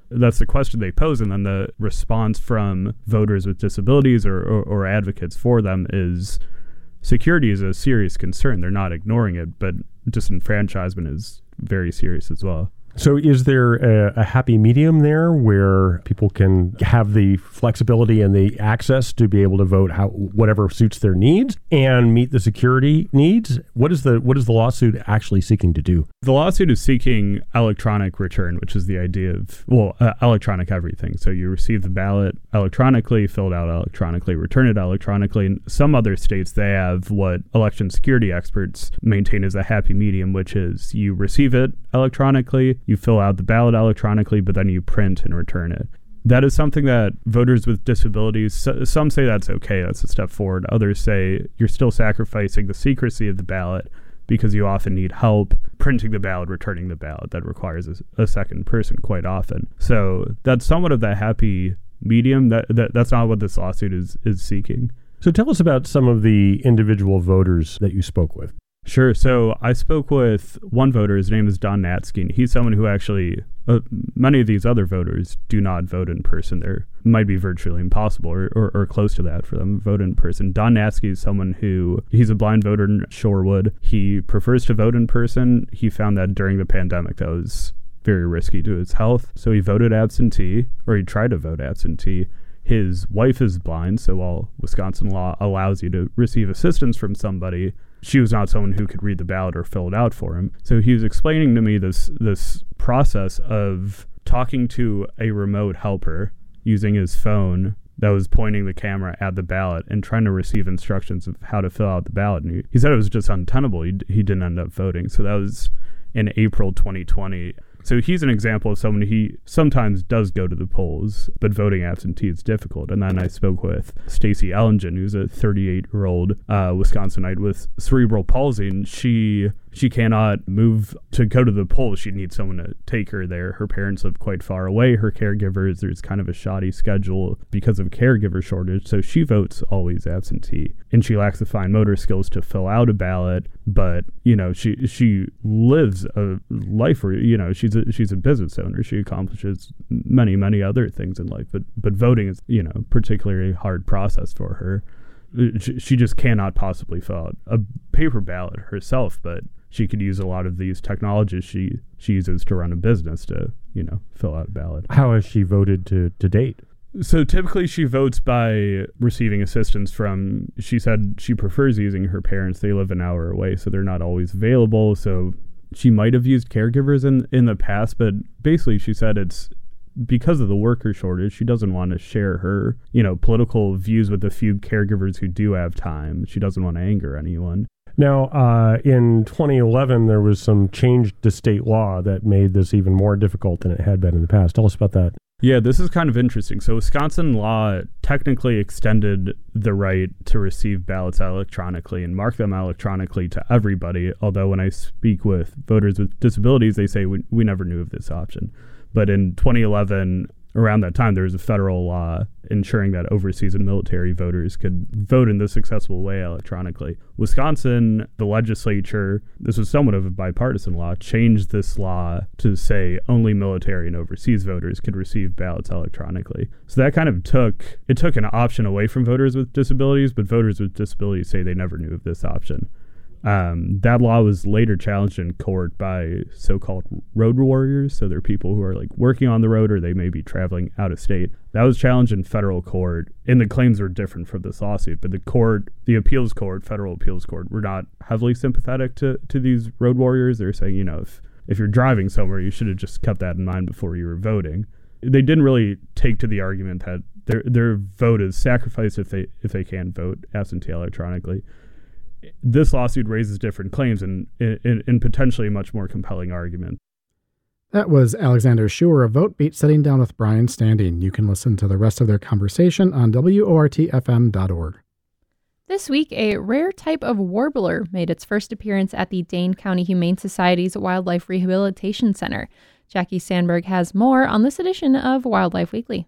That's the question they pose, and then the response from voters with disabilities or advocates for them is security is a serious concern. They're not ignoring it, but disenfranchisement is very serious as well. So is there a happy medium there where people can have the flexibility and the access to be able to vote whatever suits their needs and meet the security needs? What is the lawsuit actually seeking to do? The lawsuit is seeking electronic return, which is the idea of, electronic everything. So you receive the ballot electronically, fill it out electronically, return it electronically. In some other states, they have what election security experts maintain as a happy medium, which is you receive it electronically, you fill out the ballot electronically, but then you print and return it. That is something that voters with disabilities, some say that's okay, that's a step forward. Others say you're still sacrificing the secrecy of the ballot because you often need help printing the ballot, returning the ballot. That requires a second person quite often. So that's somewhat of that happy medium. That's not what this lawsuit is seeking. So tell us about some of the individual voters that you spoke with. Sure. So I spoke with one voter. His name is Don Natsky, and he's someone who actually, many of these other voters do not vote in person. There might be virtually impossible or close to that for them to vote in person. Don Natsky is someone he's a blind voter in Shorewood. He prefers to vote in person. He found that during the pandemic that was very risky to his health. So he voted absentee, or he tried to vote absentee. His wife is blind, so while Wisconsin law allows you to receive assistance from somebody, she was not someone who could read the ballot or fill it out for him. So he was explaining to me this process of talking to a remote helper using his phone that was pointing the camera at the ballot and trying to receive instructions of how to fill out the ballot. And he said it was just untenable. He didn't end up voting. So that was in April 2020. So he's an example of someone he sometimes does go to the polls, but voting absentee is difficult. And then I spoke with Stacey Ellingen, who's a 38-year-old Wisconsinite with cerebral palsy, and she cannot move to go to the polls. She needs someone to take her there. Her parents live quite far away. Her caregivers, there's kind of a shoddy schedule because of caregiver shortage, so she votes always absentee. And she lacks the fine motor skills to fill out a ballot, but, she lives a life where, she's a business owner. She accomplishes many, many other things in life, but voting is, particularly hard process for her. She just cannot possibly fill out a paper ballot herself, but she could use a lot of these technologies she uses to run a business to, fill out a ballot. How has she voted to date? So typically she votes by receiving assistance from, she said she prefers using her parents. They live an hour away, so they're not always available. So she might have used caregivers in the past, but basically she said it's because of the worker shortage. She doesn't want to share her, political views with the few caregivers who do have time. She doesn't want to anger anyone. Now, in 2011, there was some change to state law that made this even more difficult than it had been in the past. Tell us about that. Yeah, this is kind of interesting. So Wisconsin law technically extended the right to receive ballots electronically and mark them electronically to everybody, although when I speak with voters with disabilities, they say we never knew of this option. But in 2011, around that time, there was a federal law ensuring that overseas and military voters could vote in this accessible way electronically. Wisconsin, the legislature, this was somewhat of a bipartisan law, changed this law to say only military and overseas voters could receive ballots electronically. So that kind of took an option away from voters with disabilities, but voters with disabilities say they never knew of this option. That law was later challenged in court by so-called road warriors. So they're people who are working on the road, or they may be traveling out of state. That was challenged in federal court, and the claims were different from this lawsuit. But the appeals court, federal appeals court, were not heavily sympathetic to these road warriors. They're saying, if you're driving somewhere, you should have just kept that in mind before you were voting. They didn't really take to the argument that their vote is sacrificed if they can vote absentee electronically. This lawsuit raises different claims and potentially a much more compelling argument. That was Alexander Schuer of VoteBeat sitting down with Brian Standing. You can listen to the rest of their conversation on WORTFM.org. This week, a rare type of warbler made its first appearance at the Dane County Humane Society's Wildlife Rehabilitation Center. Jackie Sandberg has more on this edition of Wildlife Weekly.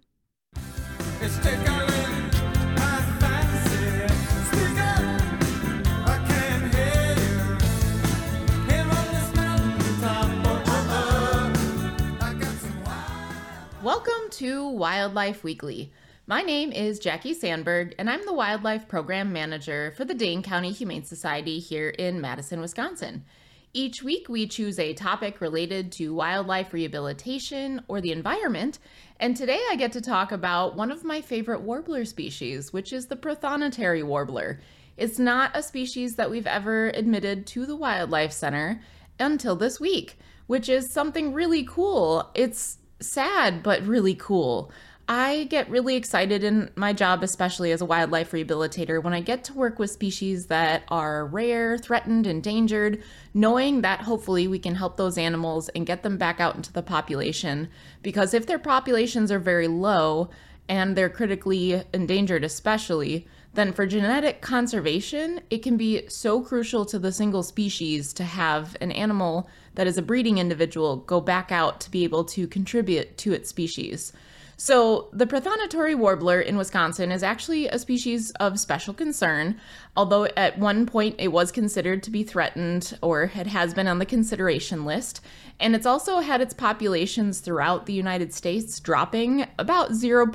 to Wildlife Weekly. My name is Jackie Sandberg, and I'm the Wildlife Program Manager for the Dane County Humane Society here in Madison, Wisconsin. Each week, we choose a topic related to wildlife rehabilitation or the environment, and today I get to talk about one of my favorite warbler species, which is the prothonotary warbler. It's not a species that we've ever admitted to the Wildlife Center until this week, which is something really cool. It's sad, but really cool. I get really excited in my job, especially as a wildlife rehabilitator, when I get to work with species that are rare, threatened, endangered, knowing that hopefully we can help those animals and get them back out into the population. Because if their populations are very low, and they're critically endangered especially, then for genetic conservation, it can be so crucial to the single species to have an animal that is a breeding individual go back out to be able to contribute to its species. So the prothonotary warbler in Wisconsin is actually a species of special concern, although at one point it was considered to be threatened, or it has been on the consideration list. And it's also had its populations throughout the United States dropping about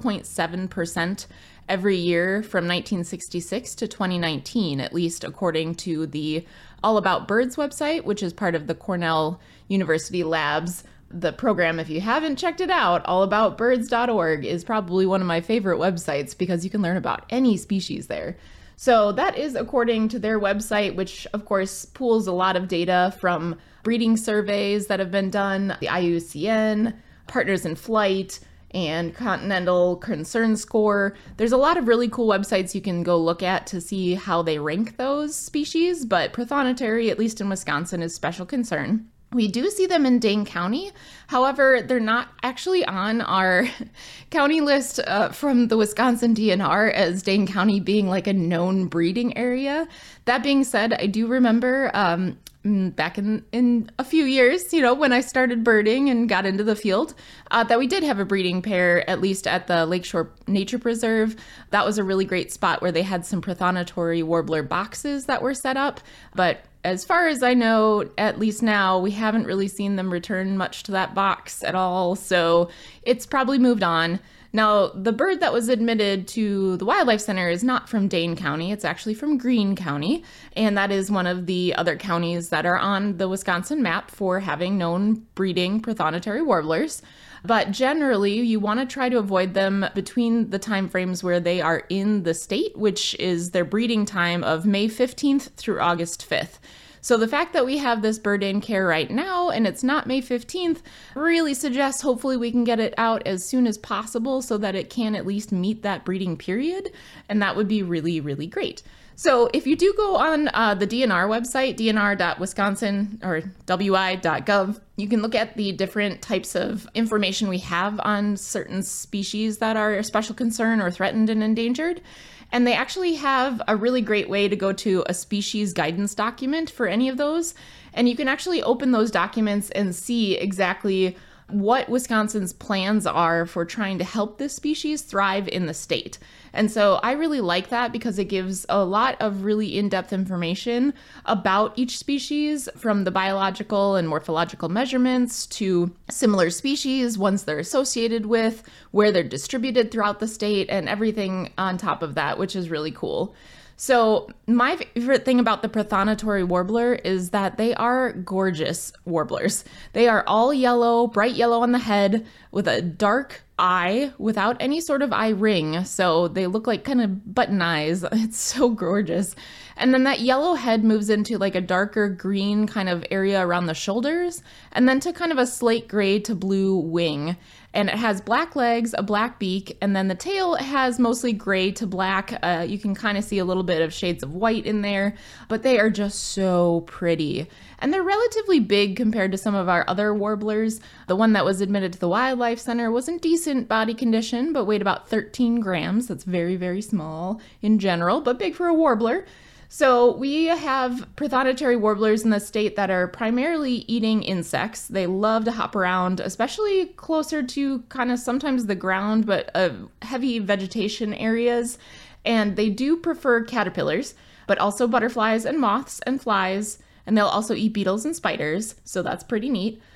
0.7% every year from 1966 to 2019, at least according to the All About Birds website, which is part of the Cornell University Labs. The program, if you haven't checked it out, allaboutbirds.org is probably one of my favorite websites because you can learn about any species there. So that is according to their website, which of course pools a lot of data from breeding surveys that have been done, the IUCN, Partners in Flight, and Continental Concern Score. There's a lot of really cool websites you can go look at to see how they rank those species, but prothonotary, at least in Wisconsin, is special concern. We do see them in Dane County. However, they're not actually on our county list from the Wisconsin DNR as Dane County being like a known breeding area. That being said, I do remember back in a few years, when I started birding and got into the field, that we did have a breeding pair, at least at the Lakeshore Nature Preserve. That was a really great spot where they had some prothonotary warbler boxes that were set up. But as far as I know, at least now, we haven't really seen them return much to that box at all. So it's probably moved on. Now, the bird that was admitted to the Wildlife Center is not from Dane County. It's actually from Greene County. And that is one of the other counties that are on the Wisconsin map for having known breeding prothonotary warblers. But generally, you want to try to avoid them between the time frames where they are in the state, which is their breeding time of May 15th through August 5th. So the fact that we have this bird in care right now and it's not May 15th really suggests hopefully we can get it out as soon as possible so that it can at least meet that breeding period. And that would be really, really great. So if you do go on the DNR website, dnr.wisconsin or wi.gov, you can look at the different types of information we have on certain species that are a special concern or threatened and endangered. And they actually have a really great way to go to a species guidance document for any of those. And you can actually open those documents and see exactly what Wisconsin's plans are for trying to help this species thrive in the state. And so I really like that because it gives a lot of really in-depth information about each species, from the biological and morphological measurements to similar species, ones they're associated with, where they're distributed throughout the state, and everything on top of that, which is really cool. So my favorite thing about the prothonotary warbler is that they are gorgeous warblers. They are all yellow, bright yellow on the head with a dark eye without any sort of eye ring. So they look like kind of button eyes. It's so gorgeous. And then that yellow head moves into like a darker green kind of area around the shoulders, and then to kind of a slate gray to blue wing. And it has black legs, a black beak, and then the tail has mostly gray to black. You can kind of see a little bit of shades of white in there, but they are just so pretty. And they're relatively big compared to some of our other warblers. The one that was admitted to the Wildlife Center was in decent body condition, but weighed about 13 grams. That's very, very small in general, but big for a warbler. So we have prothonotary warblers in the state that are primarily eating insects. They love to hop around, especially closer to kind of sometimes the ground, but heavy vegetation areas. And they do prefer caterpillars, but also butterflies and moths and flies. And they'll also eat beetles and spiders, so that's pretty neat.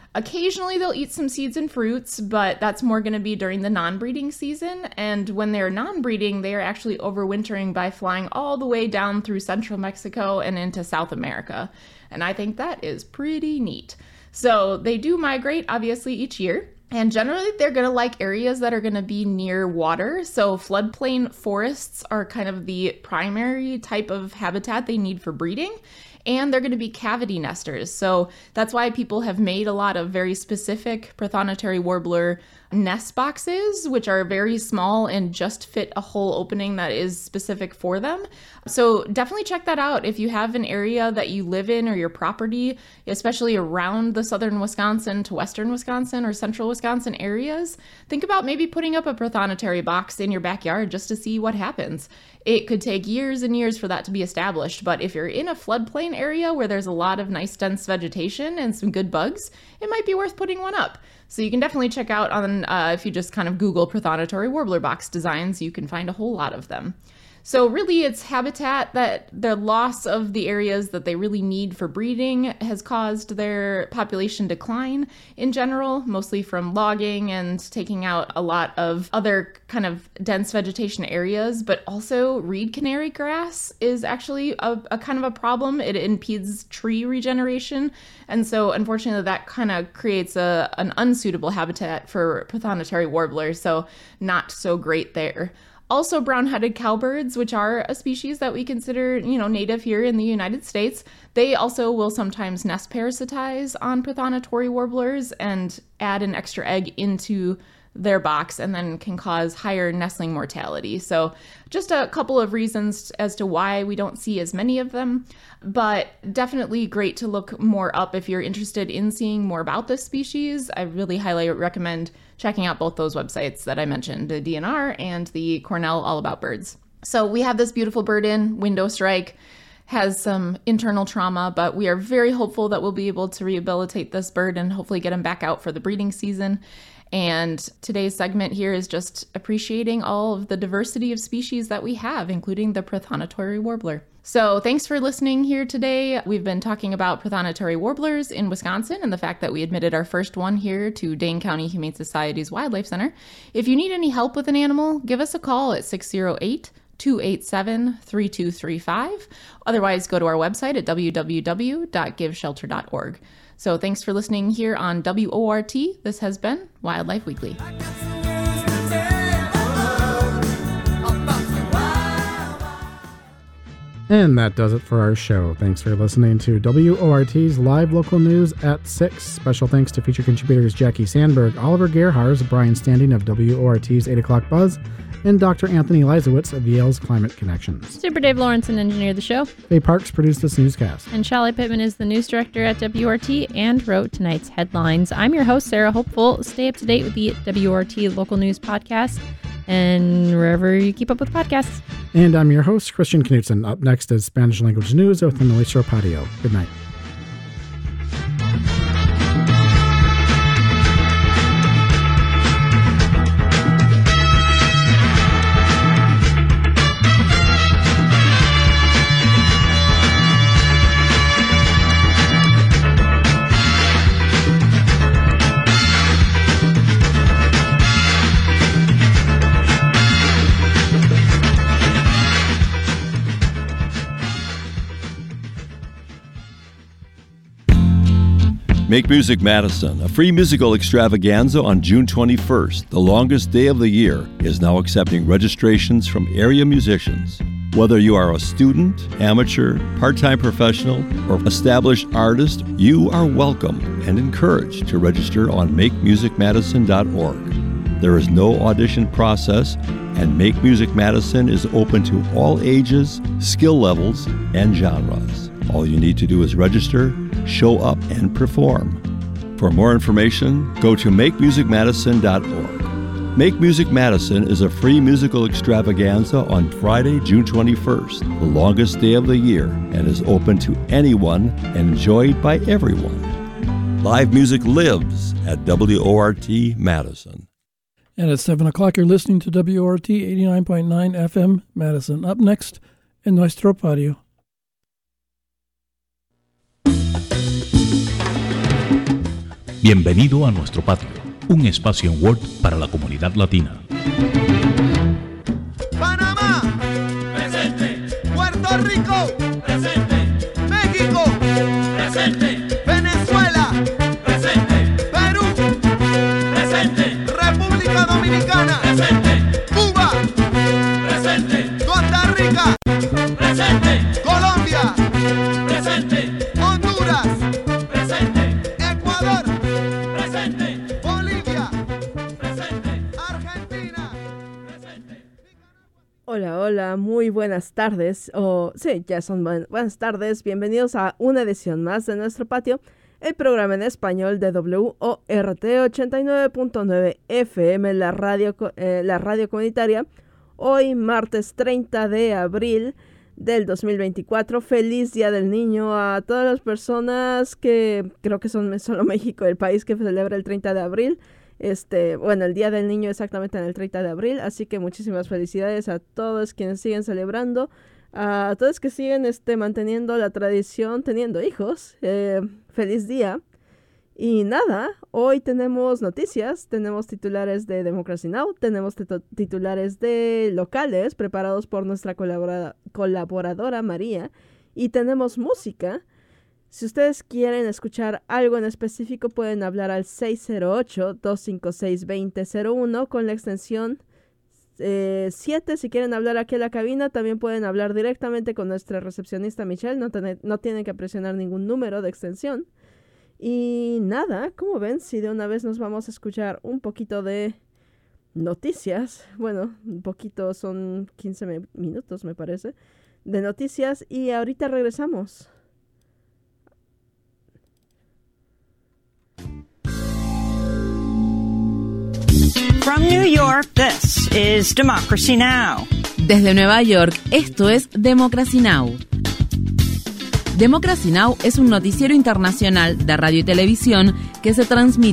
Occasionally they'll eat some seeds and fruits, but that's more going to be during the non-breeding season. And when they're non-breeding, they are actually overwintering by flying all the way down through central Mexico and into South America. And I think that is pretty neat. So they do migrate, obviously, each year. And generally, they're going to like areas that are going to be near water. So floodplain forests are kind of the primary type of habitat they need for breeding. And they're going to be cavity nesters. So that's why people have made a lot of very specific Prothonotary warbler nest boxes, which are very small and just fit a hole opening that is specific for them. So definitely check that out if you have an area that you live in or your property, especially around the southern Wisconsin to western Wisconsin or central Wisconsin areas. Think about maybe putting up a Prothonotary box in your backyard just to see what happens. It could take years and years for that to be established, but if you're in a floodplain area where there's a lot of nice dense vegetation and some good bugs, it might be worth putting one up. So you can definitely check out on, if you just kind of Google Prothonotary warbler box designs, you can find a whole lot of them. So really it's habitat that the loss of the areas that they really need for breeding has caused their population decline in general, mostly from logging and taking out a lot of other kind of dense vegetation areas, but also reed canary grass is actually a kind of a problem. It impedes tree regeneration. And so unfortunately that kind of creates an unsuitable habitat for Prothonotary warblers, so not so great there. Also, brown-headed cowbirds, which are a species that we consider, native here in the United States, they also will sometimes nest parasitize on Prothonotary warblers and add an extra egg into their box and then can cause higher nestling mortality. So just a couple of reasons as to why we don't see as many of them, but definitely great to look more up if you're interested in seeing more about this species. I really highly recommend checking out both those websites that I mentioned, the DNR and the Cornell All About Birds. So we have this beautiful bird in, window strike, has some internal trauma, but we are very hopeful that we'll be able to rehabilitate this bird and hopefully get him back out for the breeding season. And today's segment here is just appreciating all of the diversity of species that we have, including the Prothonotary warbler. So thanks for listening here today. We've been talking about Prothonotary warblers in Wisconsin and the fact that we admitted our first one here to Dane County Humane Society's Wildlife Center. If you need any help with an animal, give us a call at 608-287-3235. Otherwise, go to our website at www.giveshelter.org. So thanks for listening here on WORT. This has been Wildlife Weekly. And that does it for our show. Thanks for listening to WORT's live local news at 6. Special thanks to feature contributors Jackie Sandberg, Oliver Gerhardt, Brian Standing of WORT's 8 O'Clock Buzz, and Dr. Anthony Leisowitz of Yale's Climate Connections. Super Dave Lawrence engineered the show. Faye Parks produced this newscast. And Shelly Pittman is the news director at WORT and wrote tonight's headlines. I'm your host, Sarah Hopeful. Stay up to date with the WORT local news podcast and wherever you keep up with podcasts. And I'm your host, Christian Knutson. Up next is Spanish language news with Nuestro Patio. Good night. Make Music Madison, a free musical extravaganza on June 21st, the longest day of the year, is now accepting registrations from area musicians. Whether you are a student, amateur, part-time professional, or established artist, you are welcome and encouraged to register on makemusicmadison.org. There is no audition process, and Make Music Madison is open to all ages, skill levels, and genres. All you need to do is register, show up, and perform. For more information, go to makemusicmadison.org. Make Music Madison is a free musical extravaganza on Friday, June 21st, the longest day of the year, and is open to anyone and enjoyed by everyone. Live music lives at WORT Madison. And at 7 o'clock, you're listening to WORT 89.9 FM Madison. Up next, En Nuestro Patio. Bienvenido a nuestro patio, un espacio en Word para la comunidad latina. Panamá, presente. Puerto Rico, presente. México, presente. Venezuela, presente. Perú, presente. República Dominicana, presente. Cuba, presente. Costa Rica, presente. Colombia, presente. Honduras, presente. Ecuador, presente. Bolivia, presente. Argentina, presente. Hola, muy buenas tardes. Sí, ya son buenas tardes. Bienvenidos a una edición más de Nuestro Patio, el programa en español de WORT 89.9 FM, la radio comunitaria. Hoy, martes 30 de abril del 2024. Feliz Día del Niño a todas las personas que creo que son solo México el país que celebra el 30 de abril. El Día del Niño exactamente en el 30 de abril, así que muchísimas felicidades a todos quienes siguen celebrando, a todos que siguen manteniendo la tradición, teniendo hijos. Feliz día. Y nada, hoy tenemos noticias, tenemos titulares de Democracy Now!, tenemos titulares de locales preparados por nuestra colaboradora María, y tenemos música. Si ustedes quieren escuchar algo en específico, pueden hablar al 608-256-2001 con la extensión 7. Si quieren hablar aquí en la cabina, también pueden hablar directamente con nuestra recepcionista Michelle. No tienen que presionar ningún número de extensión. Y nada, como ven, si de una vez nos vamos a escuchar un poquito de noticias. Bueno, un poquito, son 15 minutos me parece, de noticias, y ahorita regresamos. From New York, this is Democracy Now! Desde Nueva York, esto es Democracy Now! Democracy Now! Es un noticiero internacional de radio y televisión que se transmite